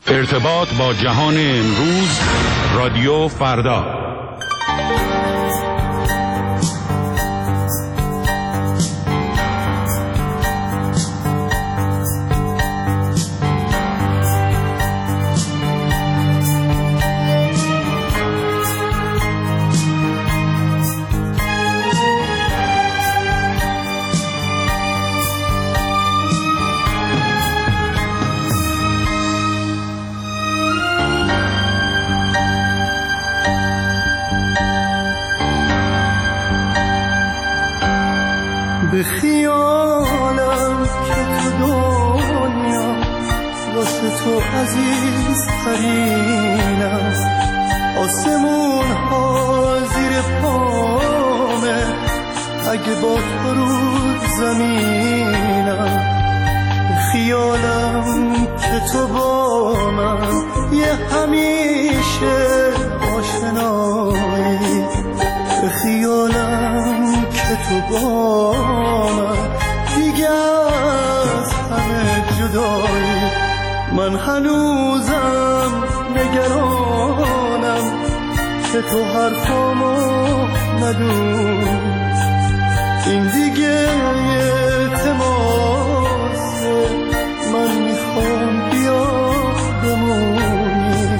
ارتباط با جهان امروز، رادیو فردا. به خیالم که تو دنیا واسه تو عزیز ترینم، آسمون ها زیر پامه اگه با تو رو زمینم. به خیالم که تو با من یه همیشه آشنایی، به خیالم که تو با من دیگه از همه جدایی. من هنوزم نگرانم که تو حرفامو ندونی، این دیگه یه تماسه، من میخوام بیا بمونی.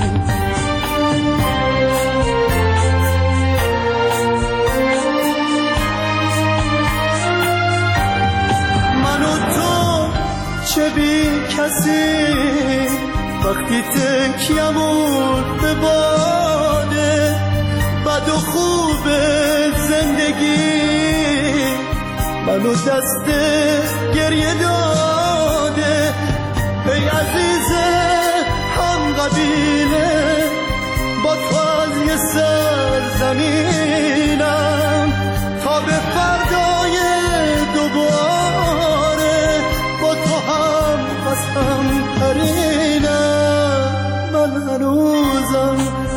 چه بی کسی وقتی تکیمون به باده، بد و خوب زندگی منو دست گریه داده. ای عزیز هم قبیله، با تو از یه سرزمینم تا به فردای دوباره با تو هم قسم ترینم. من هنوزم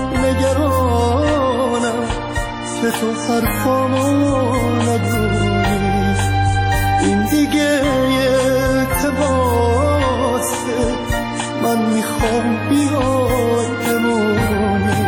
نگرانم که تو حرفامو ندونی، این دیگه یه تباسه، من میخوام بیای بمونی.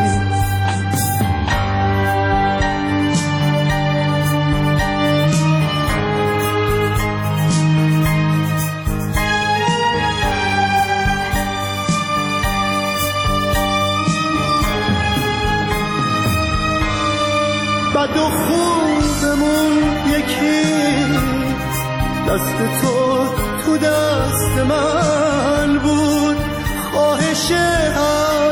بد و خوبمون یکی، دست تو دست من بود، خواهش هر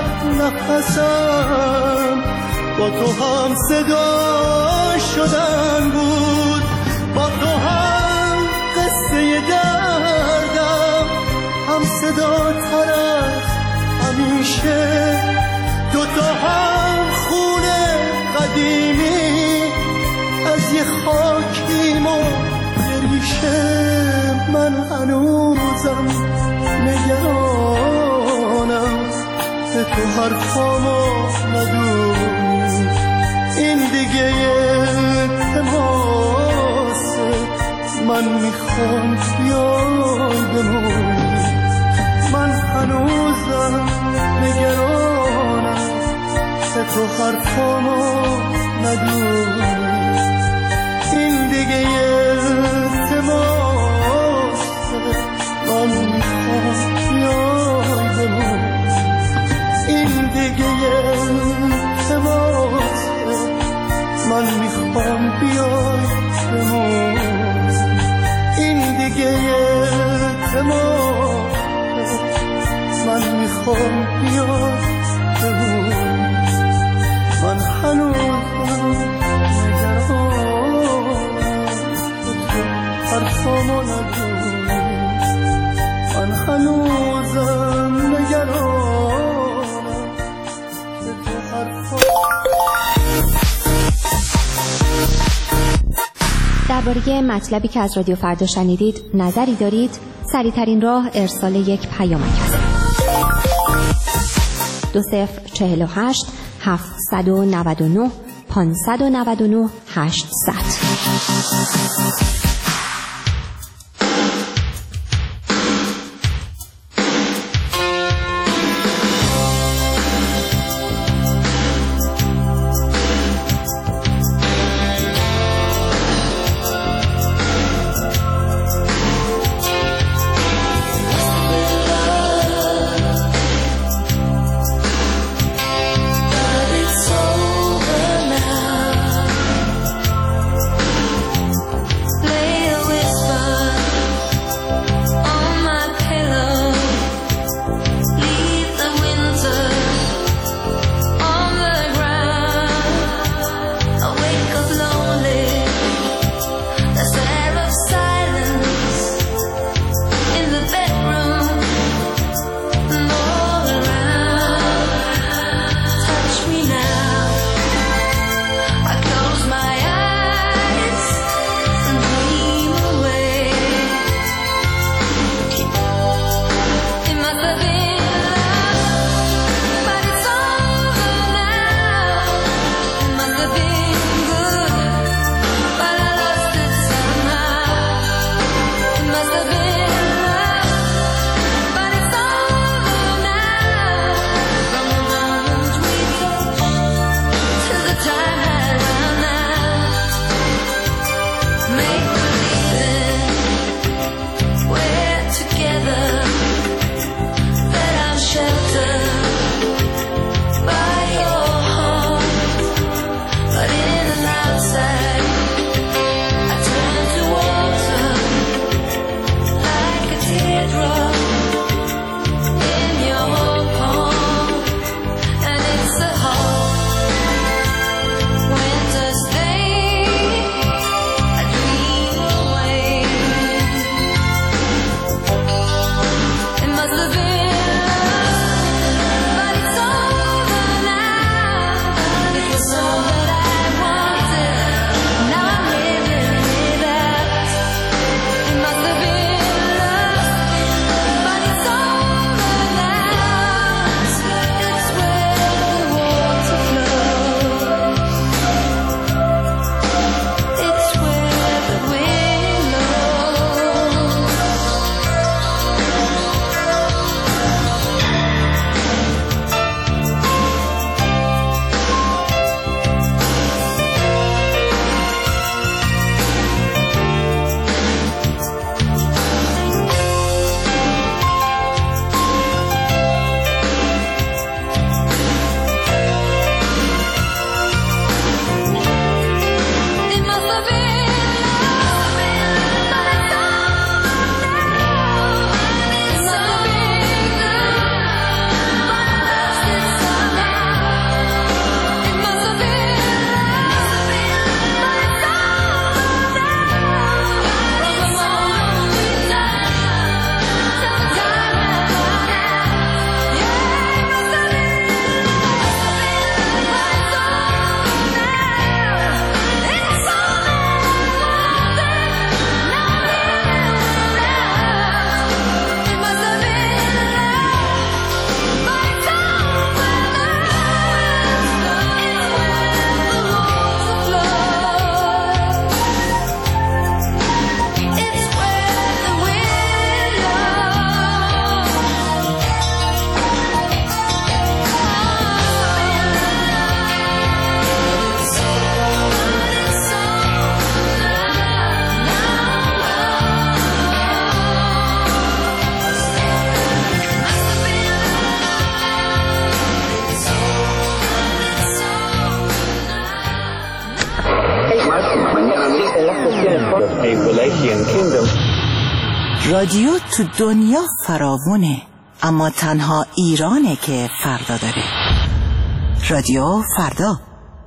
نفسم با تو هم صدا شدن بود، با تو هم قصه دردم هم صدا تر از همیشه، دوتا هم خونه قدیمی از یه خاکیم و ریشه. من هنوزم نگرانم که تو حرفامو ندونی، این دیگه یه تماسه، من میخوام بیای بمونی. من هنوزم نگرانم که تو حرفامو ندونی، این دیگه یه تماسه، من میخوام بیای بمونی، این دیگه یه تماسه، من میخوام بیای بمونی، این دیگه یه تماسه، من میخوام بیای بمونی. من هنوزم نگرانم که تو حرفامو ندونی، من هنوزم نگرانم که تو حرفامو. درباره مطلبی که از رادیو فردا شنیدید نظری دارید؟ سریع‌ترین راه ارسال یک پیامک است. 2048 799 599 800. رادیو تو دنیا فراوونه، اما تنها ایرانه که فردا داره. رادیو فردا.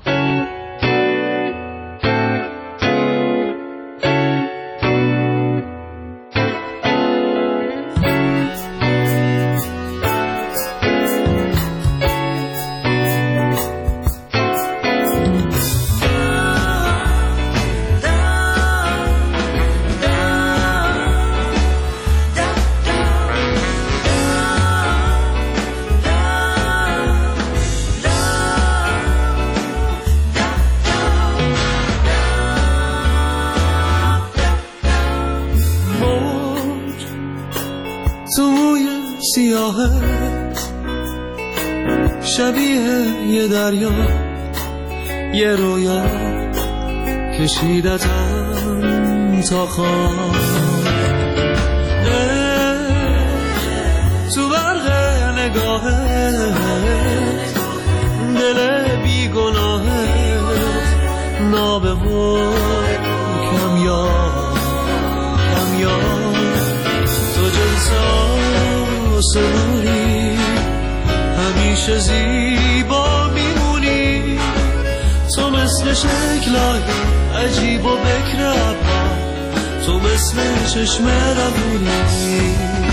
شبیه یه دریا، یه رویا کشیدتم تا خواب، تو برق نگاهت دل بیگناهت نابه و کمیاب تو جنس آسمونی، همیشه زیبا میمونی، تو مثل شکلای عجیب و بکر ابرا، تو مثل چشم روونی.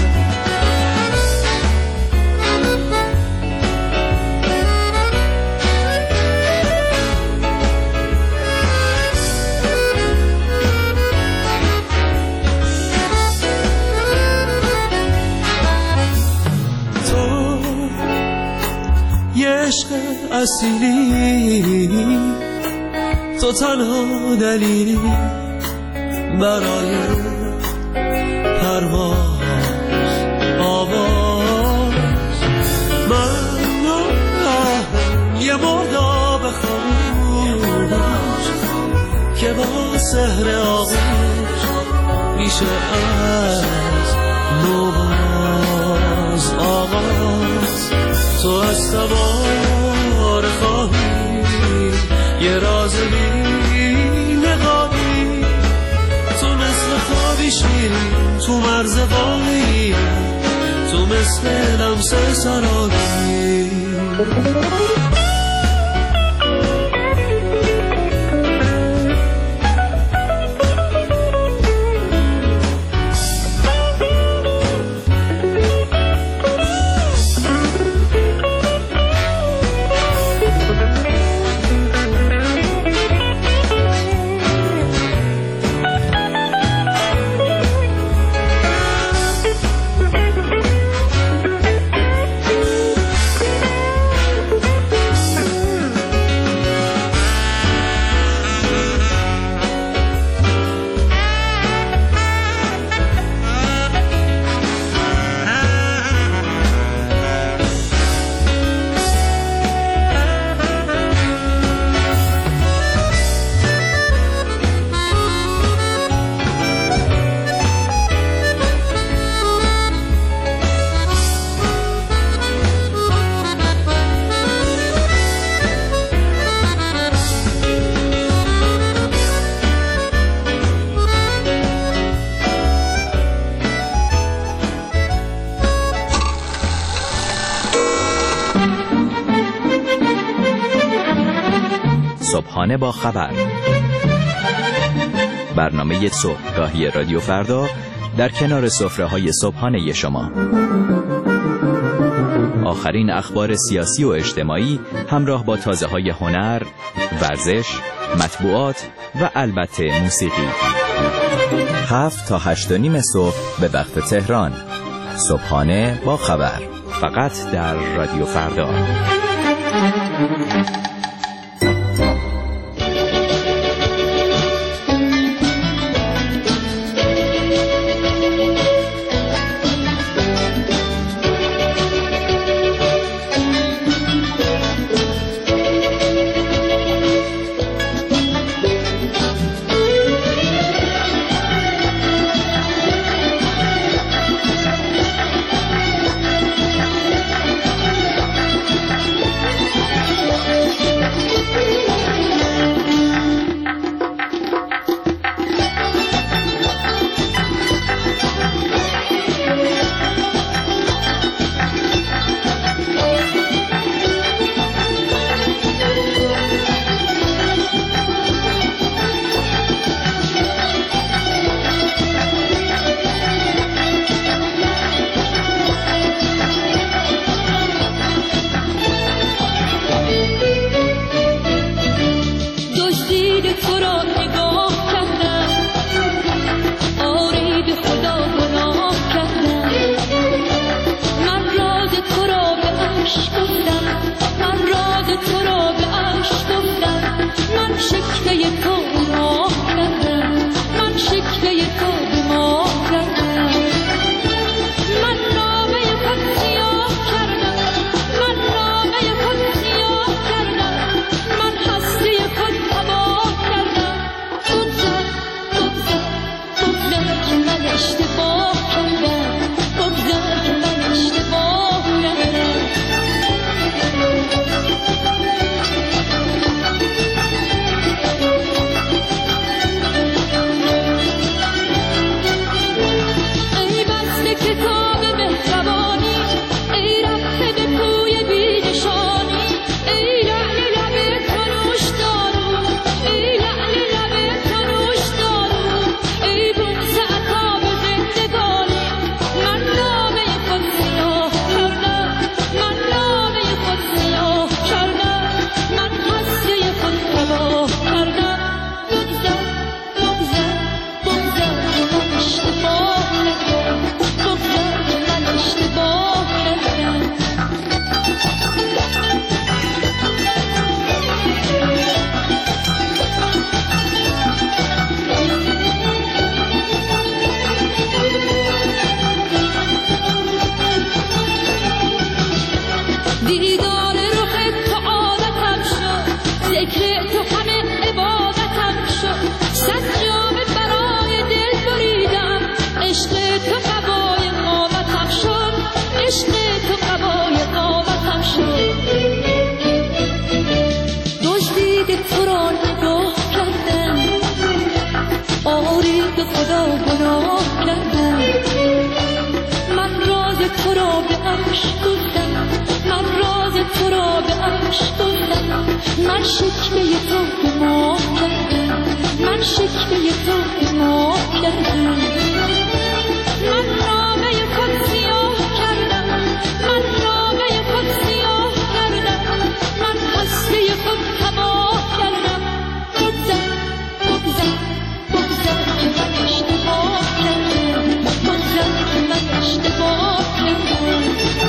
عشق اصیلی، تو تنها دلیلی برای پرواز آواز، من یه مرداب خاموش که با سحر آغوش میشه از نوباز آغاز. تو از سوار خواهی یه راز بی نقابی، تو مثل خوابی شیرین تو مرز واقعی، تو مثل لمس سرابی. صبحانه با خبر، برنامه صبحگاهی رادیو فردا در کنار سفره‌های صبحانه شما. آخرین اخبار سیاسی و اجتماعی همراه با تازه‌های هنر، ورزش، مطبوعات و البته موسیقی. 7 تا 8:30 صبح به وقت تهران. صبحانه با خبر، فقط در رادیو فردا. دیدار رخ تو عادتم شد، ذکر تو همه عبادتم شد. صد جام برای دل بریدم، عشق تو قبای قامتم شد، عشق تو قبای قامتم شد. دزدید تو را نگاه کردم، آری به خدا گناه کردم. من راز تو را به عشق گفتم، من راز تو را به عشق گفتم. من شکوه تو گناه کردم، من شکوه تو گناه کردم. من نامه خود سیاه کردم، من نامه خود سیاه کردم. من هسته خود تباه کردم. بگذر بگذر بگذر که من اشتباه کردم، بگذر که من اشتباه کردم.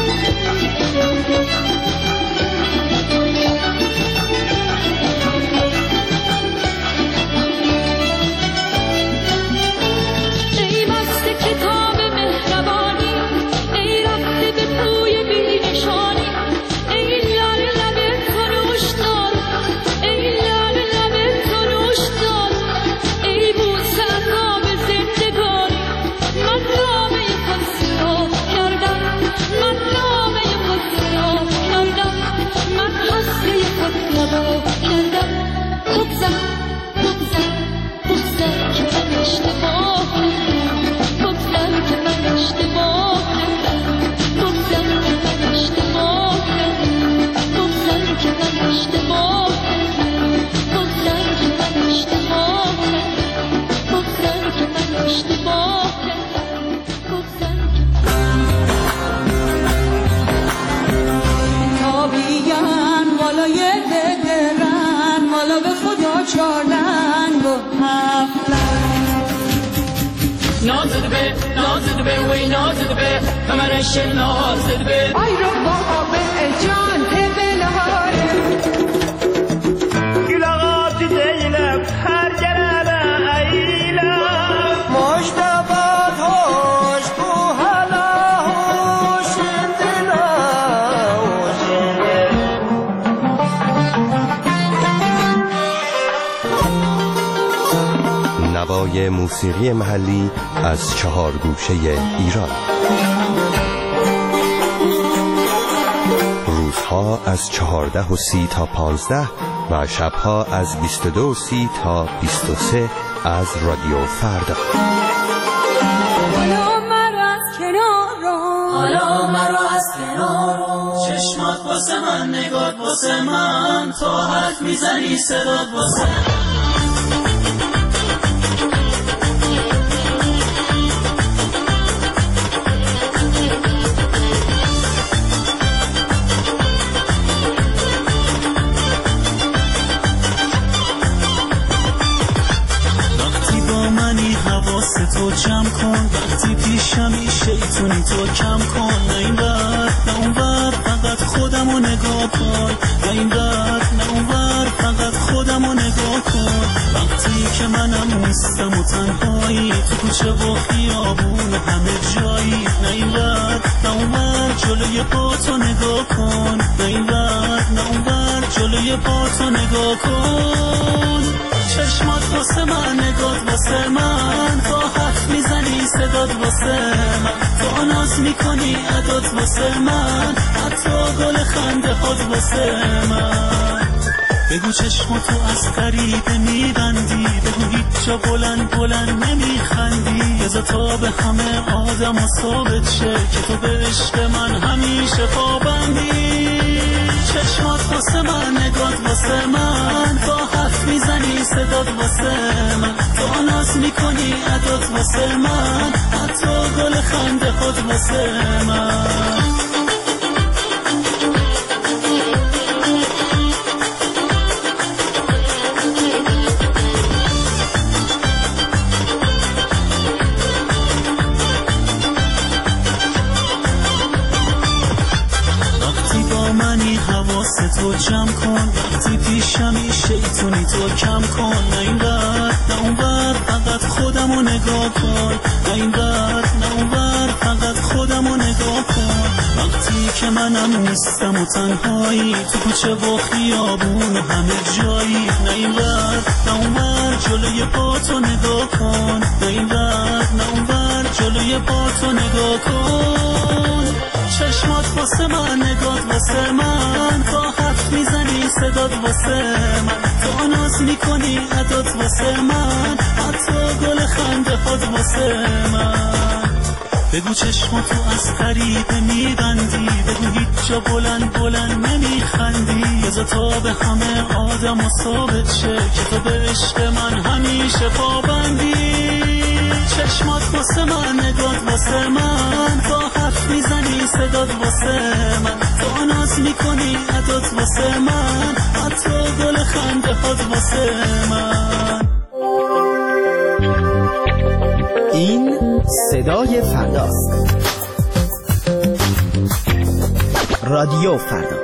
ای بسته کتاب مهربانی، ای رفته به کوی بی‌نشانی. ای لال لب تو نوشدار، ای لال لب تو نوشدار. ای بوسه عذاب زندگانی. من نامه خود سیاه کردم، من نامه خود سیاه کردم. من هسته خود تباه کردم. بگذر بگذر بگذر که من اشتباه کردم، بگذر که من اشتباه کردم، بگذر که من اشتباه کردم، بگذر که من اشتباه کردم، بگذر که من اشتباه کردم، بگذر که من اشتباه کردم، بگذر که تابیان بالای درن، والا به خدا چارنگ و نازد به وی نازد به کمرش نازد به ای رو بابا به جان بلهاره گلغات دیلم هر جرابه ایلم مشتبات هوش تو حالا هوش دلا هوش نوای موسیقی محلی از 4 گوشه ایران. روزها از 14:30 تا 15 و شبها از 22:30 تا 23 از رادیو فردا. حالا مرا از کنار رو، حالا مرا از کنار رو. چشمات واسه من، نگات واسه من، تو حرف میزنی صدات واسه تو جمع کن. وقتی پیشمی شیطونی تو کم کن. نه این بر نه اون بر، فقط خودمو نگاه کن. نه این بر نه اون بر، فقط خودمو نگاه کن. وقتی که منم نیستم و تنهایی، تو کوچه و خیابون و همه جایی. نه این بر نه اون بر، جلوی پاتو نگاه کن. نه این بر نه اون بر، جلوی پاتو نگاه کن. چشمات واسه من، نگات واسه من، تو حرف میزنی صدات واسه من، تو ناز میکنی عدات واسه من، حتی گل خنده هات واسه من. بگو چشماتو از غریبه میبندی، بگو هیچ جا بلند بلند نمیخندی. بذار تا به همه آدم و ثابت شه که تو به عشق من همیشه پابندی. چشمات واسه من، نگات واسه من، تو حرف میزنی صدات واسه من، تو ناز میکنی عدات واسه من، حتی گل خنده خود واسه من. تو جمع کن. وقتی پیشمی شیطونی تو کم کن. نه این بر نه اون بر، فقط خودمو نگاه کن. نه این بر نه اون بر، فقط خودمو نگاه کن. وقتی میدونی که منم نیستم و تنهایی، تو کوچه و خیابون و همه جایی. نه این ور نه اون ور جلوی پا تو نگاه کن، نه این ور نه اون ور جلوی پا تو نگاه کن. چشمات واسه من، نگات واسه من، تا حرف میزنی صدات واسه من، تا ناز میکنی عدات واسه من، حتی گل خنده هات واسه من. بگو چشماتو از غریبه میبندی، بگو هیچ جا بلند بلند نمیخندی، بذار تا به همه آدم و ثابت شه که تو به عشق من همیشه پابندی. چشمات واسه من، نگات واسه من، تا حرف میزنی صدات واسه من، تا ناز میکنی عدات واسه من، حتی گل خنده هات واسه من. این صدای فرداست. رادیو فردا.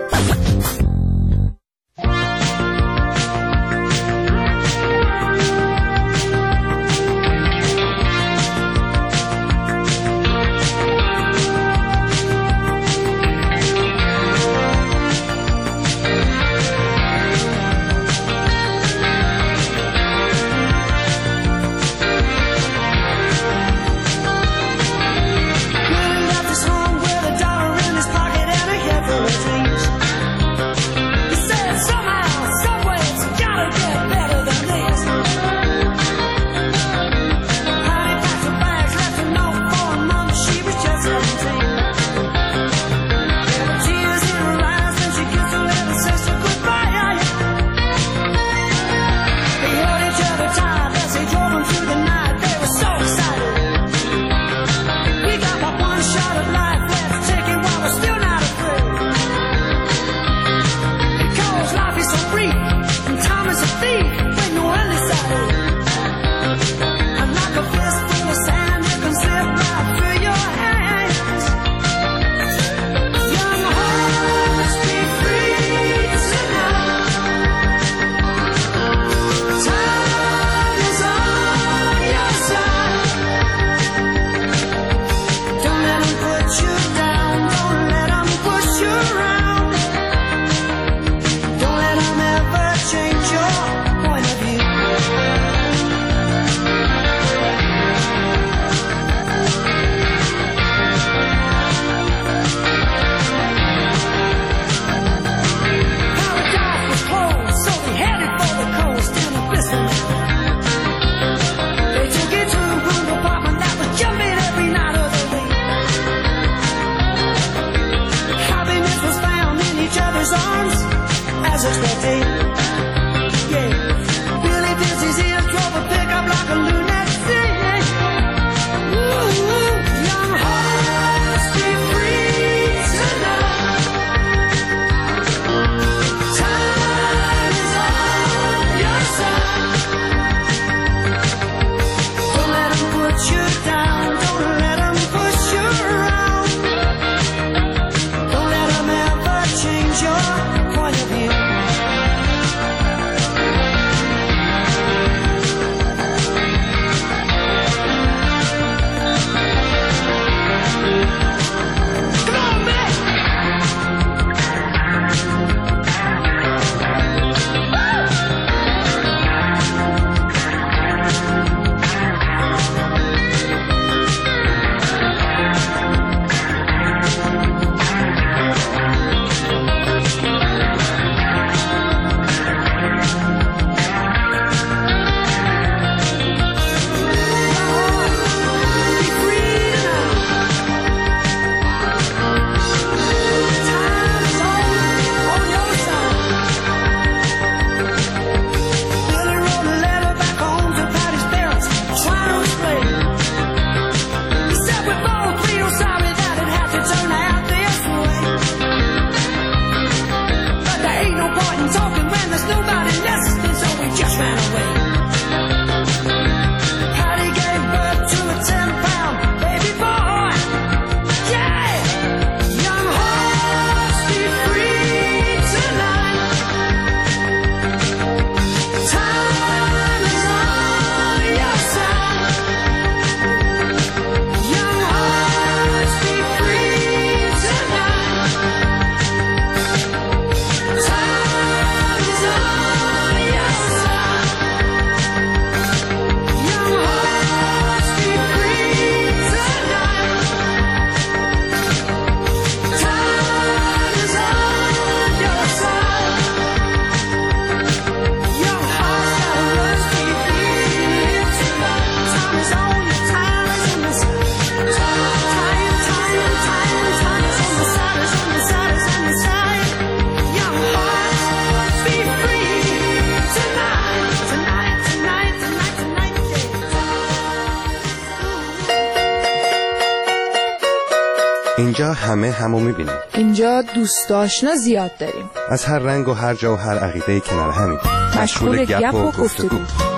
اینجا همه همو میبینیم. اینجا دوست آشنا زیاد داریم. از هر رنگ و هر جا و هر عقیده کنار همین. مشغول گپ و گفتگو.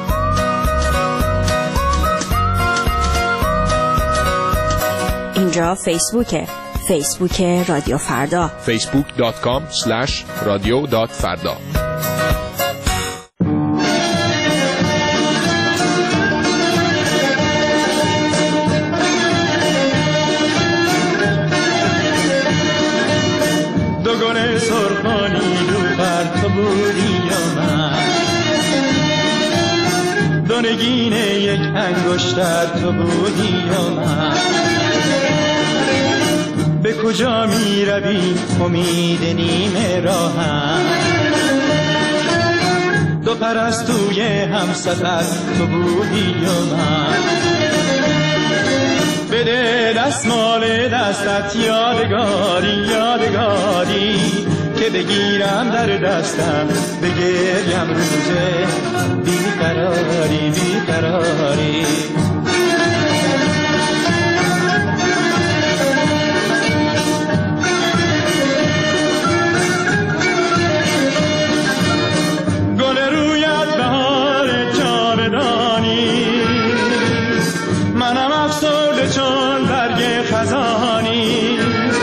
اینجا فیسبوک رادیو فردا. facebook.com/radio.farda. دوگانه سرخانی دو بر تو بودی یا من، دونگین یک انگشتر تو بودی یا من. به کجا می روی امید نیمه راهم، دو پرستوی همسفر تو بودی یا من. بده دستمال دستت یادگاری که بگیرم در دستم بگریم روزه بیقراری. گل رویت بهار جاودانی، منم افسرده چون برگ خزانی.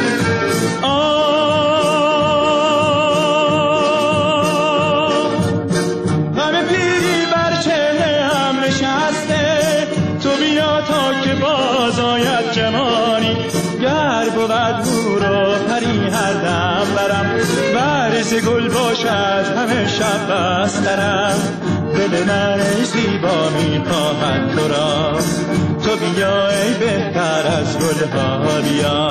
غم پیری بر چهره‌ام نشسته، تو بیا تا که باز آید جوانی. گر بود هورا پری هر دم برم، ورز گل باشد همه شب بسترم. دل من ای زیبا می‌خواهد تو را، تو بیا ای بهتر از گل‌ها بیا.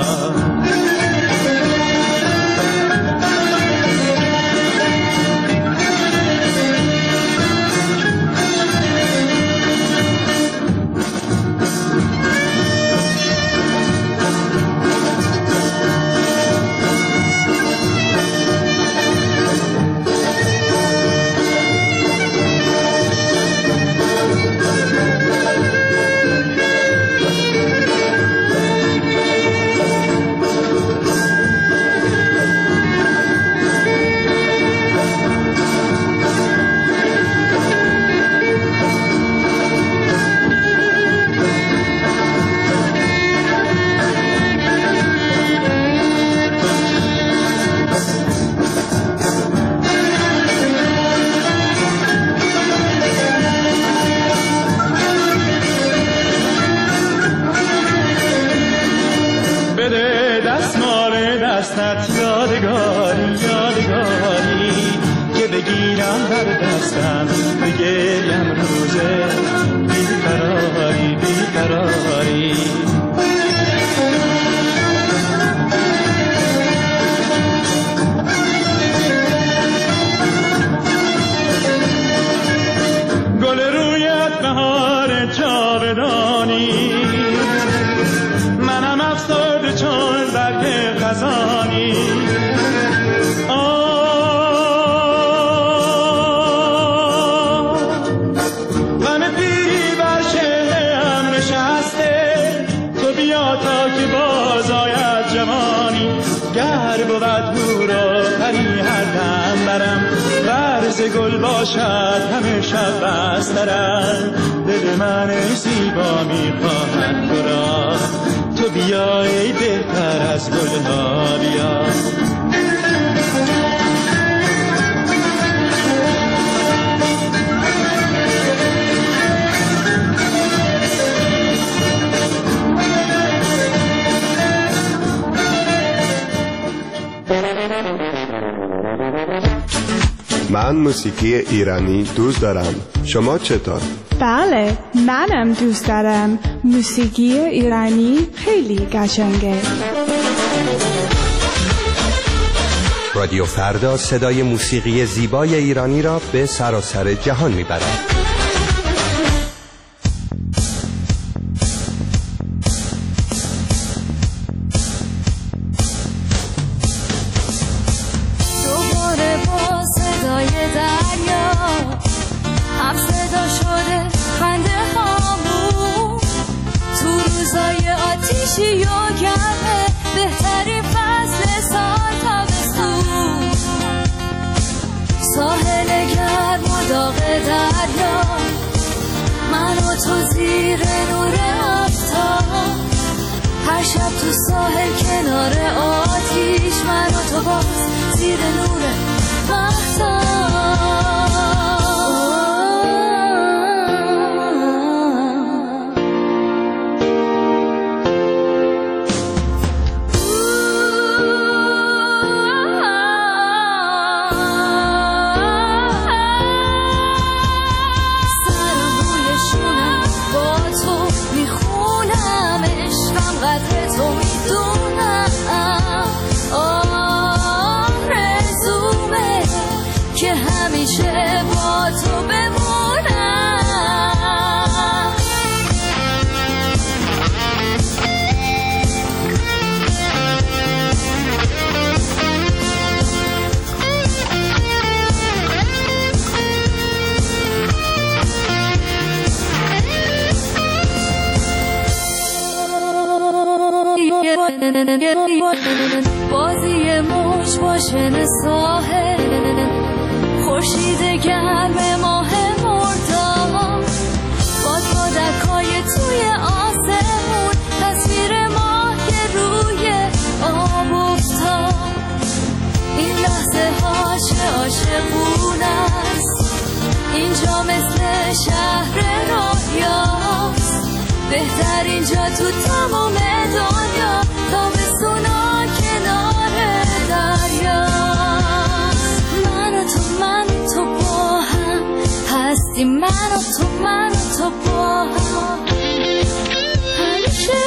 دستت یادگاری که بگیرم در دستم بگریم روزه بیقراری. گل رویت بهار جاودانی، منم افسرده چون برگ خزانی. غم پیری بر چهره‌ام نشسته، تو بیا تا که باز آید جوانی. گر بود هورا پری هر دم برم، ورز گل باشد همه شب بسترم. دل من ای زیبا می‌خواهد تو را، تو بیا ای بهتر از گل‌ها بیا. من موسیقی ایرانی دوست دارم. شما چطور؟ بله، منم دوست دارم. موسیقی ایرانی خیلی قشنگه. رادیو فردا صدای موسیقی زیبای ایرانی را به سراسر جهان میبرد. یا گرمه بهتر من و تو زیر نور آفتاب، هر شب تو ساحل کنار آتیش، من و تو باز زیر نور مهتاب. بازی موج باشن ساحل، خورشید گرم ماه مرداد، بادبادکای توی آسمون، تصویر ماه که روی آب افتاد. این لحظه ها چه عاشقونه است، اینجا مثل شهر رویاست، بهترین جا تو تمام دنیا، تابستونا کنار دریا. من و تو با هم هستیم، من و تو با هم، همیشه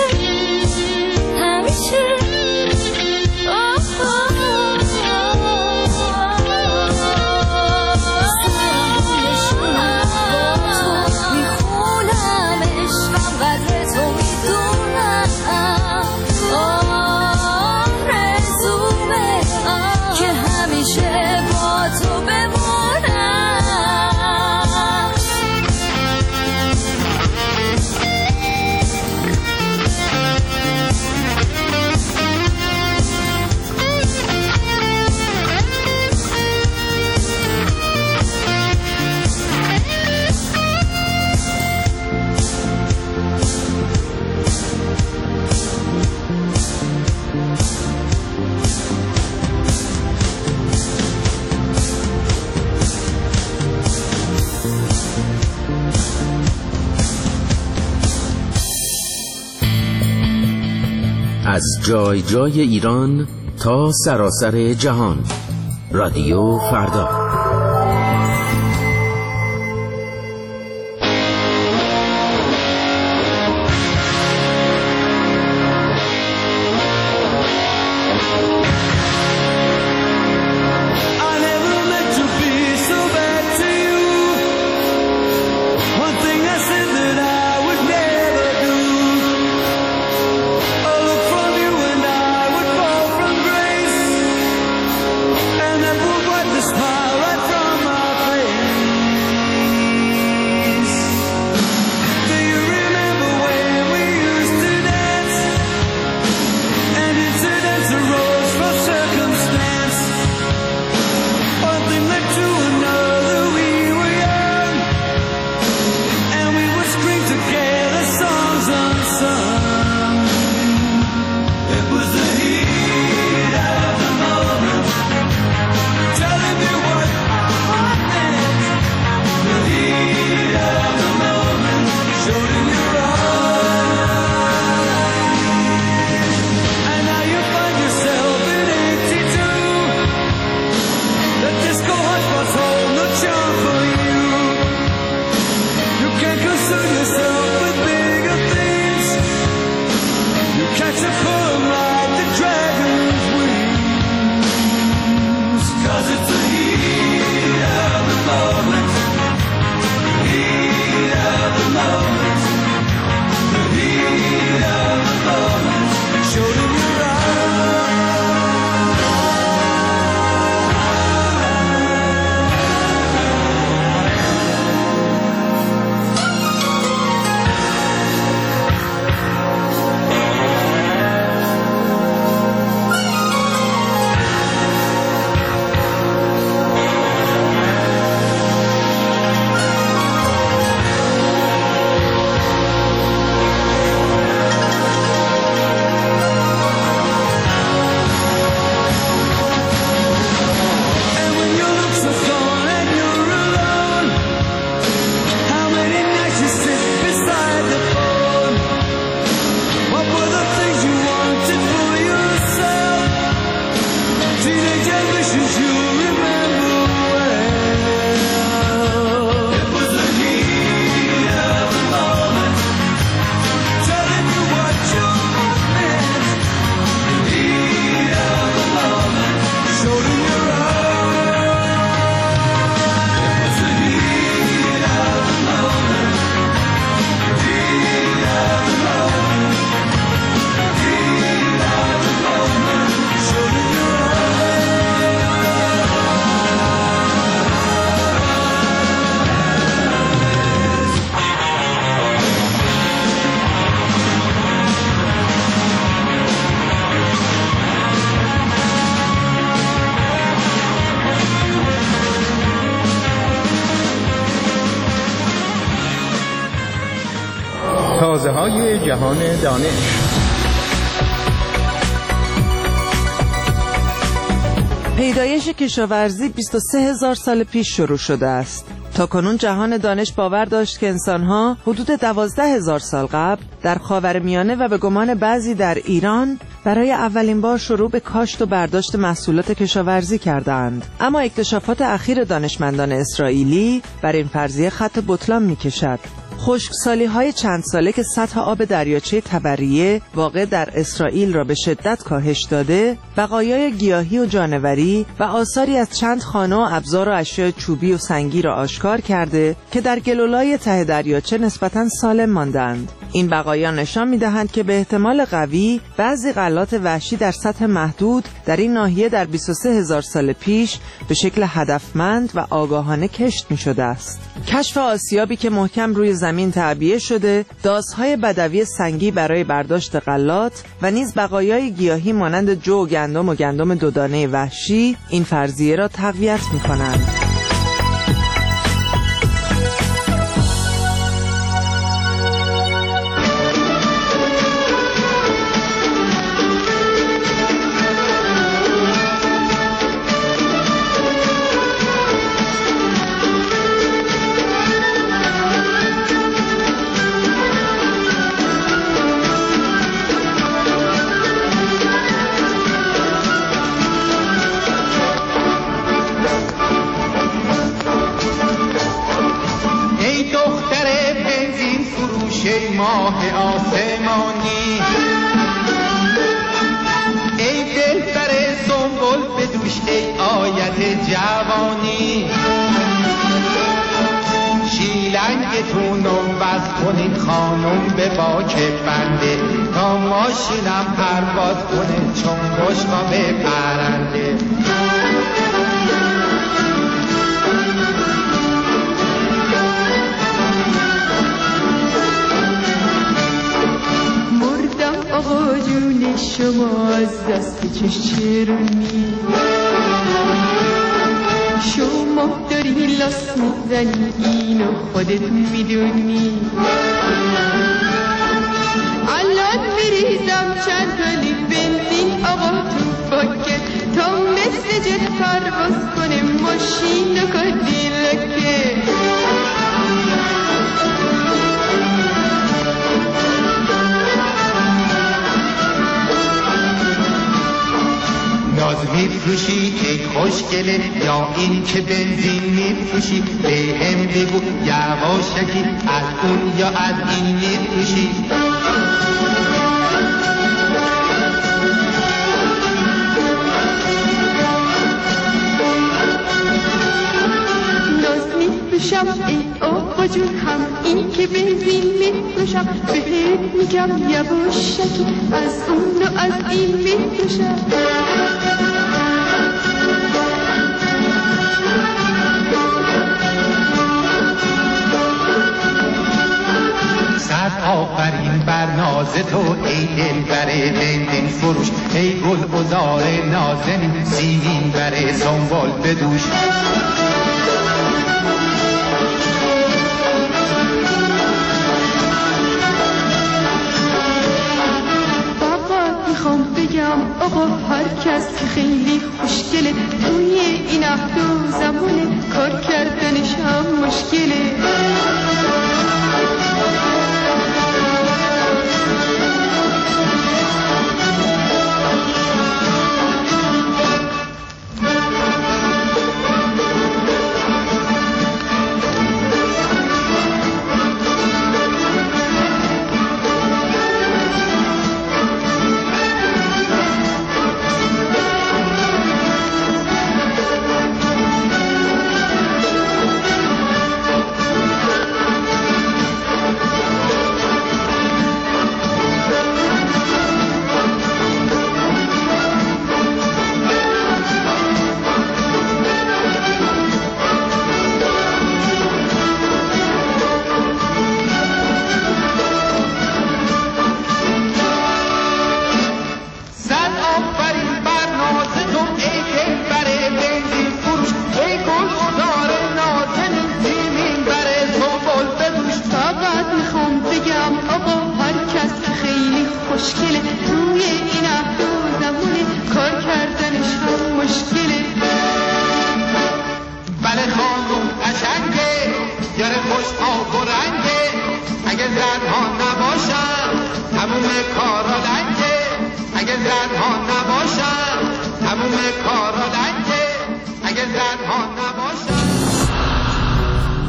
از جای جای ایران تا سراسر جهان، رادیو فردا. تازه‌های جهان دانش. پیدایش کشاورزی 23,000 سال پیش شروع شده است. تاکنون جهان دانش باور داشت که انسان‌ها حدود 12,000 سال قبل در خاورمیانه و به گمان بعضی در ایران برای اولین بار شروع به کاشت و برداشت محصولات کشاورزی کردند. اما اکتشافات اخیر دانشمندان اسرائیلی بر این فرضیه خط بطلان می‌کشد. خشکسالی‌های چند ساله که سطح آب دریاچه تبریه واقع در اسرائیل را به شدت کاهش داده، بقایای گیاهی و جانوری و آثاری از چند خانه و ابزار و اشیاء چوبی و سنگی را آشکار کرده که در گلولای ته دریاچه نسبتاً سالم ماندند. این بقایا نشان می‌دهند که به احتمال قوی بعضی غلات وحشی در سطح محدود در این ناحیه در 23,000 سال پیش به شکل هدفمند و آگاهانه کشت می‌شده است. کشف آسیابی که محکم روی زمین تعبیه شده، دازهای بدوی سنگی برای برداشت غلات و نیز بقایای گیاهی مانند جو و گندم دودانه وحشی این فرضیه را تقویت می‌کنند. ماه آسمانی ای دلبر سنبل بدوش ای آیت جوانی شیلنگتونو بس کنید خانم به باک بنده تا ماشینم پرواز کنه چون خوشقا به پرنده آقا جون شما از دست چرونی شما داری لاس میزنی اینو خودت میدونی الان میریزم چند تالی بنزین آقا تو پاکت تا مثل جت پرواز کنه ماشین و کادیلاکه ناز میفروشی ای خوشگله یا این که بنزین میفروشی به هم بگو یواشکی از اون یا از این میفروشی ناز میفروشم ای آقا جون هم این که بنزین میفروشم بهت میگم یواشکی از اون و از این میفروشم آفرین بر ناز تو ای دلبر بنزین فروش ای گل عذار نازنین سیمین بر سنبل بدوش بابا میخوام بگم آقا هر کس که خیلی خوشگله توی این عهد و زمانه کار کردنش هم مشکله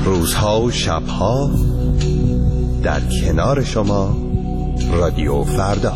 روزها و شبها در کنار شما رادیو فردا.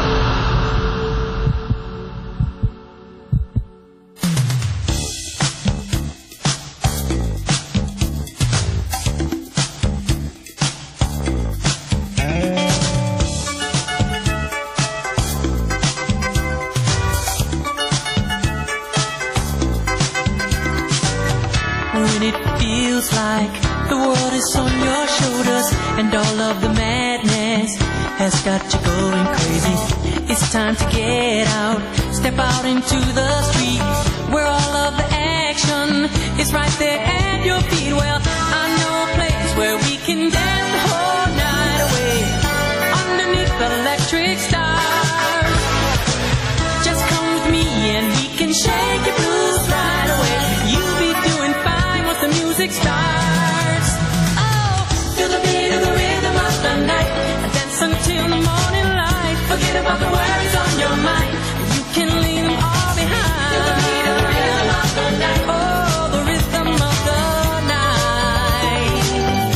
When it feels like the world is on your shoulders and all of the madness has got you going crazy, it's time to get out, step out into the street where all of the action is right there at your feet. Well, I know a place where we can dance the whole night away underneath the electric stars. Just come with me and we can shake your blues right away. You'll be doing fine once the music starts. Oh, feel the beat of the rhythm of the night, dance until the morning light. Forget about the worries on your mind, you can leave them all behind. Feel the beat of the rhythm of the night. Oh, the rhythm of the night.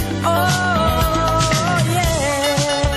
Oh, yeah.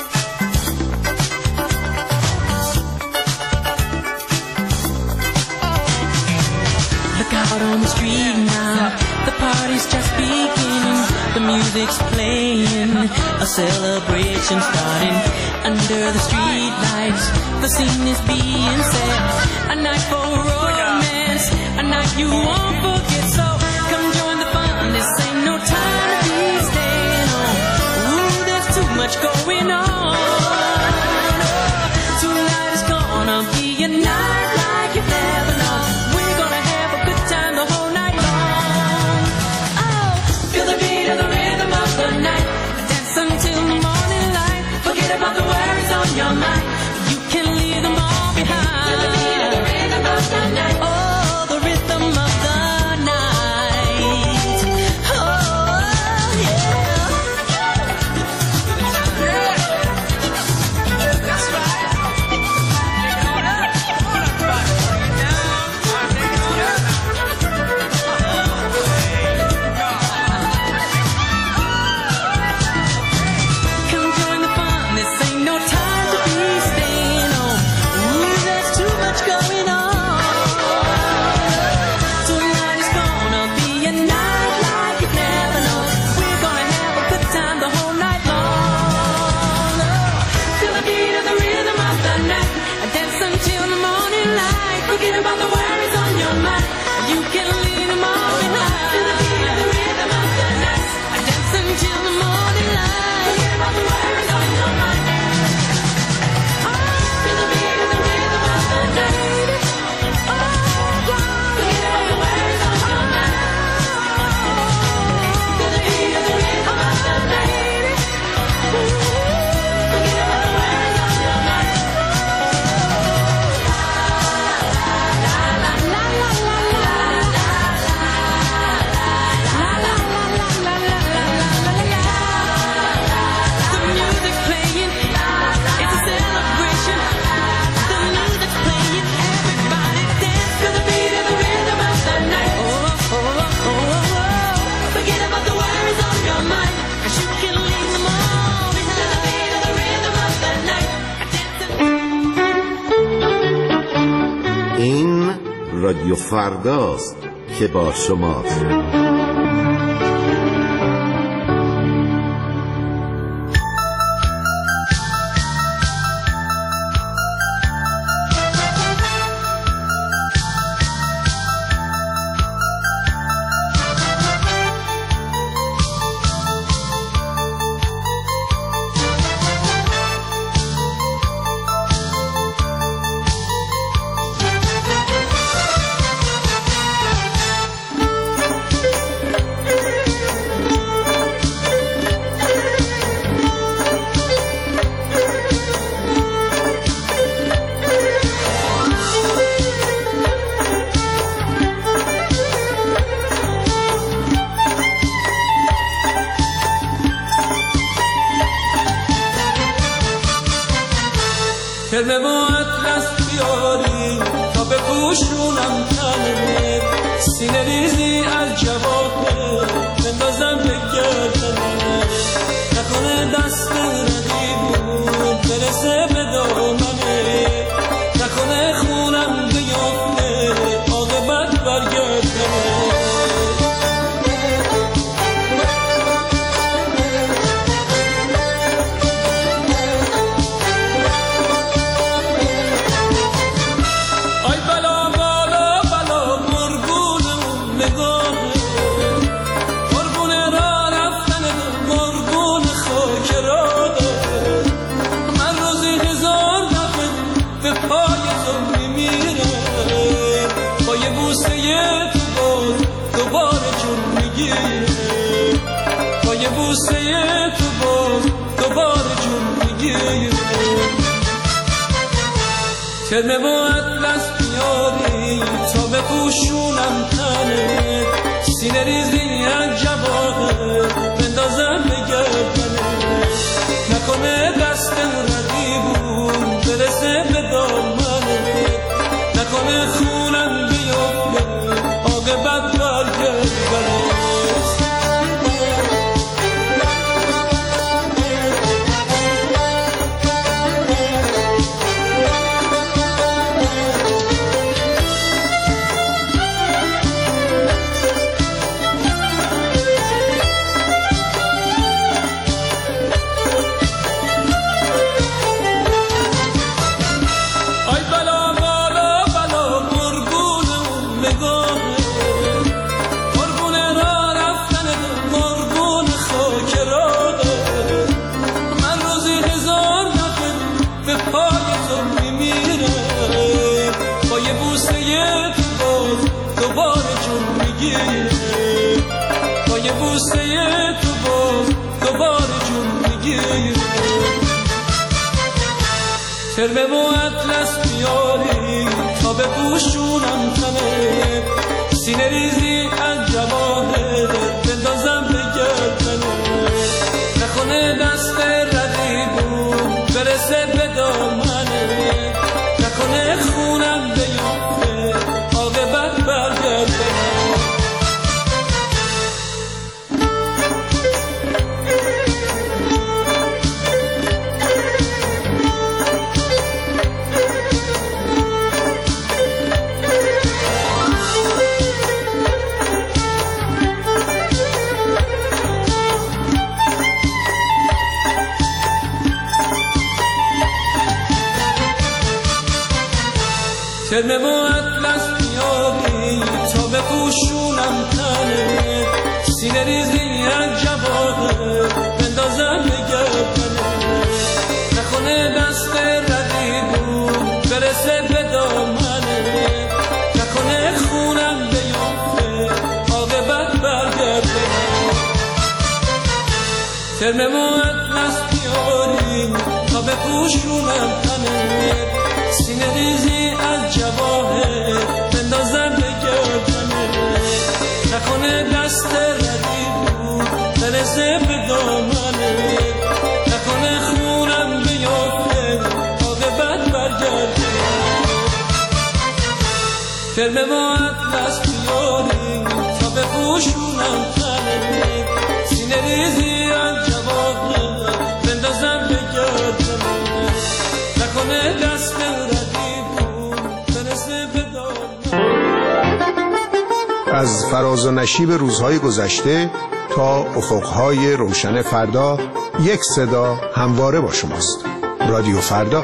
Look out on the street now, the party's just beginning. The music's playing, a celebration starting. Under the street lights, the scene is being set. A night for romance, a night you won't forget. So come join the fun, this ain't no time to be staying on. Ooh, there's too much going on. Tonight is gonna be a night like you've never known. We're gonna have a good time the whole night long. Oh, feel the beat of the rhythm of the night, dance until the morning light. Forget about the worries on your mind, you can leave them all behind. Feel the beat of the rhythm of the night. Oh, the rhythm of the night. Oh, yeah. That's right. Come join the fun, this ain't no time to be staying home. Ooh, there's too much going on. Tonight is gonna be a night like you've never known. We're gonna have a good time the whole night long. Feel the beat of the rhythm of the night, dance until the morning light. Forget about the worries on your mind, you can leave them all behind. Feel the beat of the rhythm of the night, dance until the morning light. Forget about the worries on your mind. Feel the beat of the rhythm of the night. Forget about the worries on your mind. Feel the beat of the rhythm of the night. Forget about the worries on your mind. The music's playing, it's a celebration. The music's playing, everybody dance to the beat of the rhythm of the night. Oh, oh, oh, oh, oh. Forget about the worries on your mind, 'cause you can leave them all behind. To the beat of the rhythm of the night. این رادیو فرداست که با شماست. کلمه و اطلس بیاری تا بپوشونم تنه، سینه ریزی از جواهر بندازم ترمه با اطلس بیاری تا بپوشونم تنت، سینه ریزی از جواهر بندازم به گردنت، نکنه دست رقیبون برسه به دامنت، نکنه خونم بیفته عاقبت برگردنت. با یه بوسه تو باز دوباره جون میگیره، ترمه و اطلس بیاری تا بپوشونم تنت، سینه ریزی از جواهر بندازم به گردنت، نکنه دست رقیبون برسه به دامنت، نکنه خونم بیفته عاقبت برگردنت. ترمه و اطلس بیاری تا بپوشونم تنت، سینه ریزی از جواهر بندازم به گردنت، نکنه دست رقیبون برسه به دامنت، نکنه خونم بیفته عاقبت برگردنت. ترمه و اطلس بیاری تا بپوشونم تنت، سینه ریزی از جواهر بندازم به گردنت، نکنه دست رقیبون برسه به دامنت، نکنه خونم بیفته عاقبت برگردنت. ترمه و اطلس بیاری تا بپوشونم تنت، سینه ریزی از جواهر بندازم به گردنت، نکنه دست رقیبون برسه به دامنت. از فراز و نشیب روزهای گذشته تا افقهای روشن فردا، یک صدا همواره با شماست. رادیو فردا.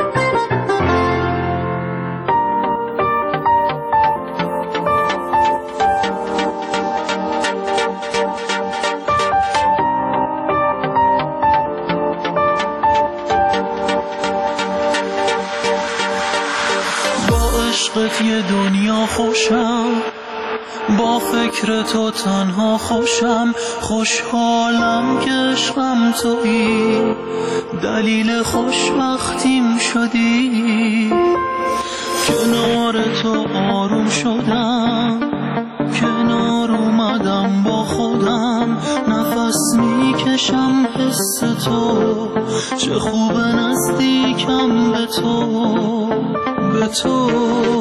عشقت یه دنیا خوشم، با فکر تو تنها خوشم، خوشحالم که عشقم تویی، دلیل خوشبختیم شدی، کنار تو آروم شدم، کنار اومدم با خودم، نفس میکشم حس تو، چه خوب نزدیکم به تو، به تو.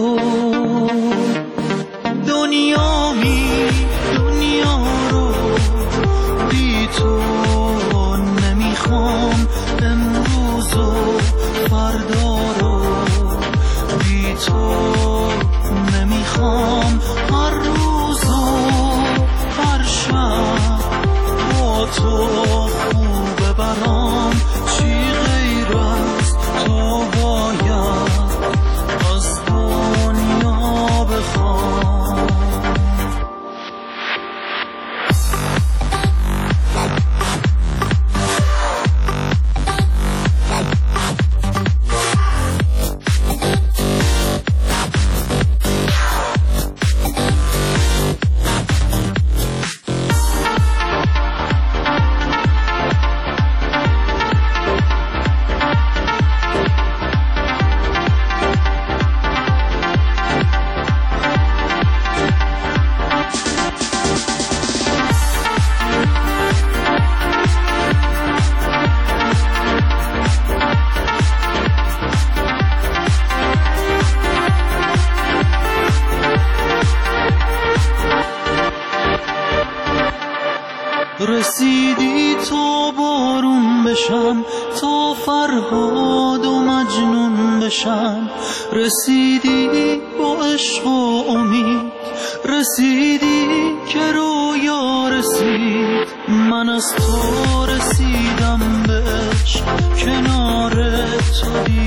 دنیا رو بی تو نمیخوام، امروز و فردا رو بی تو نمیخوام، هر روز و هر شب با تو خوبه برام، چی غیر از تو باید از دنیا بخوام. رسیدی تا بارون بشم، تا فرهاد و مجنون بشم. رسیدی با عشق و امید، رسیدی که رویا رسید. من از تو رسیدم به عشق، کنار تو